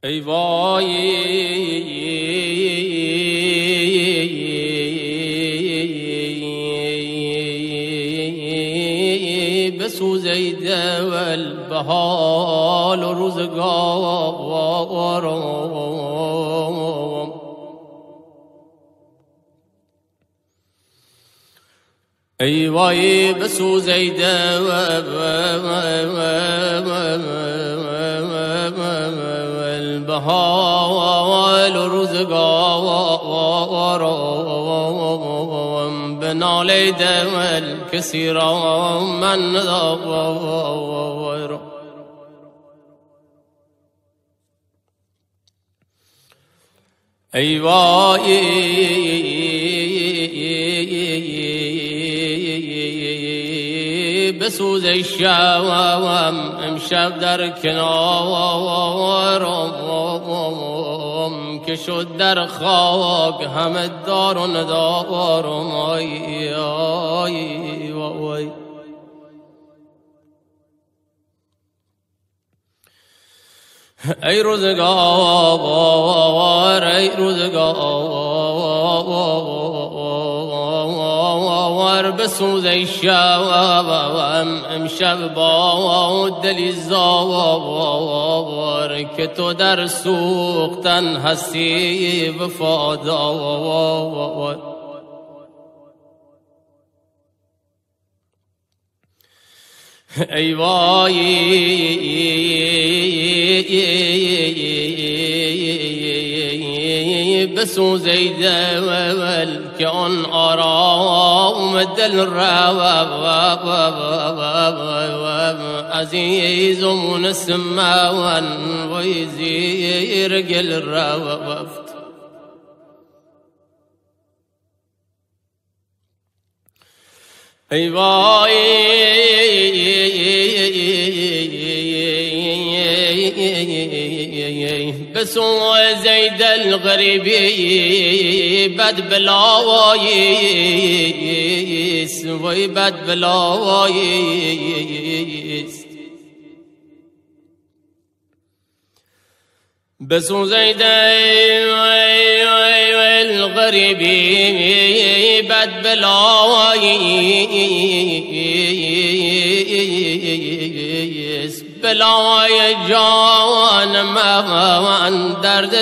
ای وای بسوزیده والبحال و روزگارم ای وای بسوزیده والبحال و روزگارم بنالیده والکسی را من ندارم ای وای بسوز الشوام امشب در کنارم که شد در خاک همه دار و ندارم آی آی وای ای روزگار ای روزگار بسوز الشوام امشب با دلی زار که تو در سوختن هستی وفادار ای وای بسوزیده که آن آرام دل رو عزیز و منسمون وی زیر گل رفت ای وای بسوزید الغریبی بد بلاواییست وی بد بلاواییست بسوزید الغریبی بد بلاواییست بلای جان من درد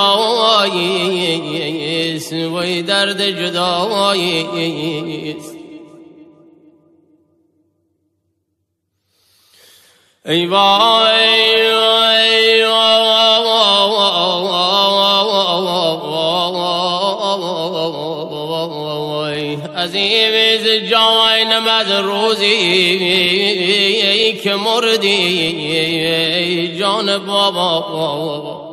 جداییست وی درد جداییست ای وای عزیز جان نماز روزی که مردی جان بابا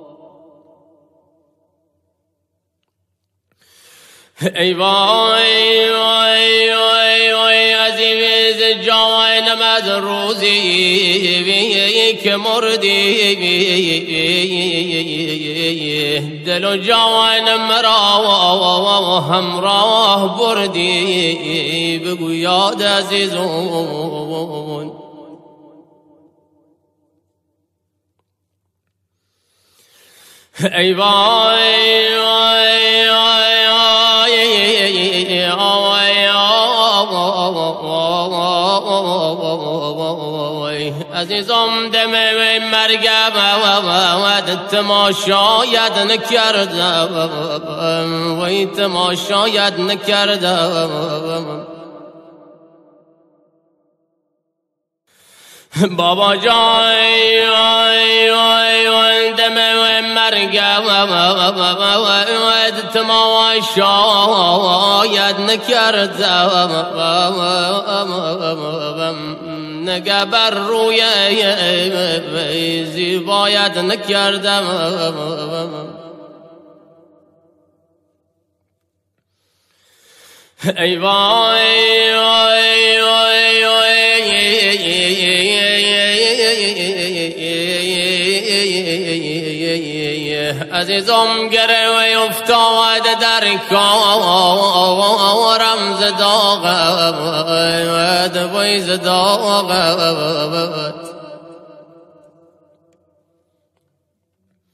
ای وای وای وای وای عزیز جان نماز روزی که مردی دل و جان مرا همراه بردی بگو یاد عزیزون ای وای وای وای عزیزم دم مرگم تماشاید نکردم وی تماشاید نکردم بابا جان دم مرگم تماشاید نکردم نگه بر روی زیبایت نکردم ای وای وای وای عزیزم گره افتاد در کارم زداغت وی زداغت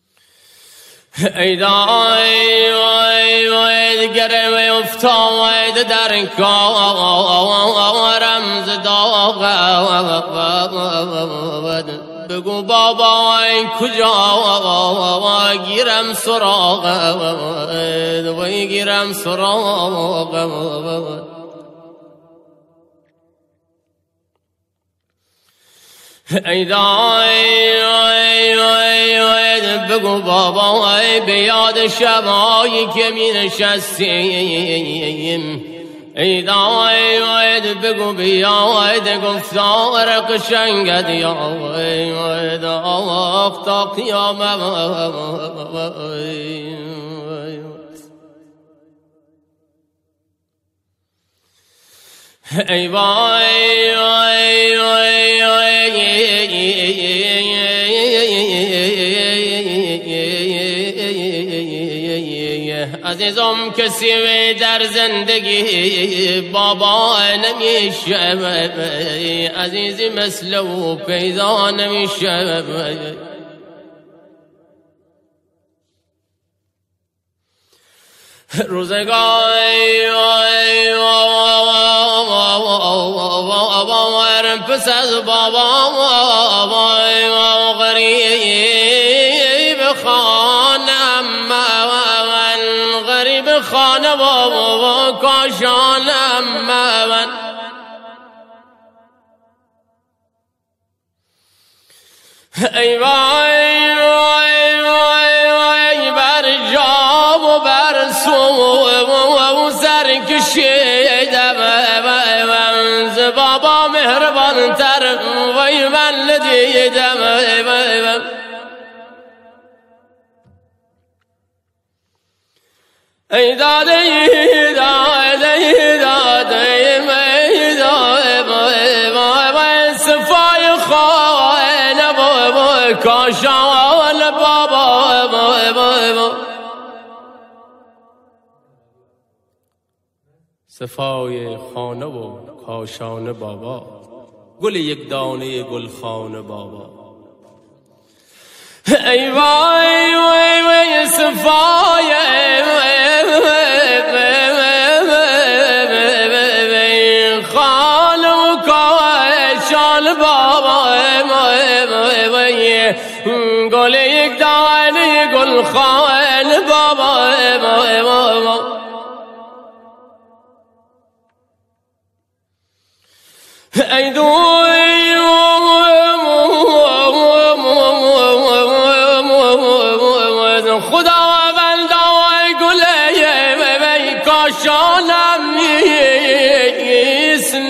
ای دای وای وای گرم افتاد در کارم ز داغ بگو بابا این کجا گیرم سراغ وای گیرم سراغ ای دای وای وای وای بگو بابا به یاد شبایی که می نشستیم ای دای وای بگو بیاد گفتار قشنگت یا وای وای تا قیامت ای وای وای وای عزیزم کسی در زندگی بابا نمیشه عزیزی مثل او پیدا نمیشه روزگاری پس از بابا غریب خانم غریب خانه بابا کاشانم من ای وای وای وای وای بر جام و بر سو سر کشیدم ز بابا مهربان تر وای من ندیدم ای داده داده داده صفای خانه بابا کاشان بابا صفای خانه و کاشان بابا گل یک دانه گل خانه بابا ای وای وای وای صفای خانه و کاشان بابا گل یک دانه گل خانه بابا ای دوی خدا بندای گله کاشانم نیست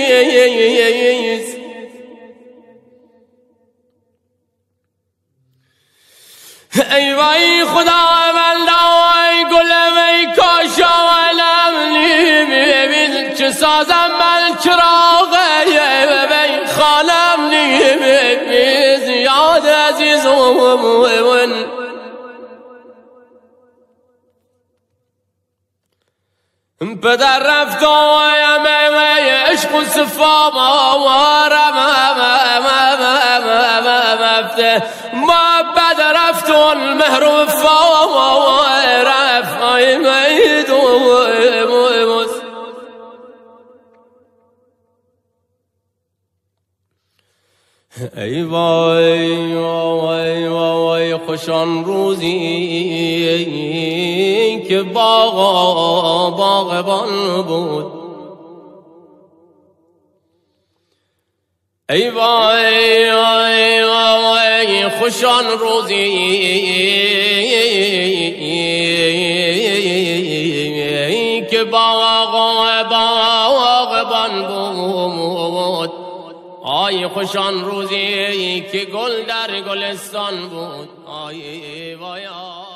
ای وای خدا بندای گله کاشانم نیست چه سازم من چراغ خانم نیست یاد عزیزم پدر رفت آیم عشق و صفا محبت رفت المهر و وفا رفت ای وای وای وای خوشان روزی که باغبان بود ای وای وای وای خوشان روزی که باغبان بود آی خوشان روزی که گل در گلستان بود آی وای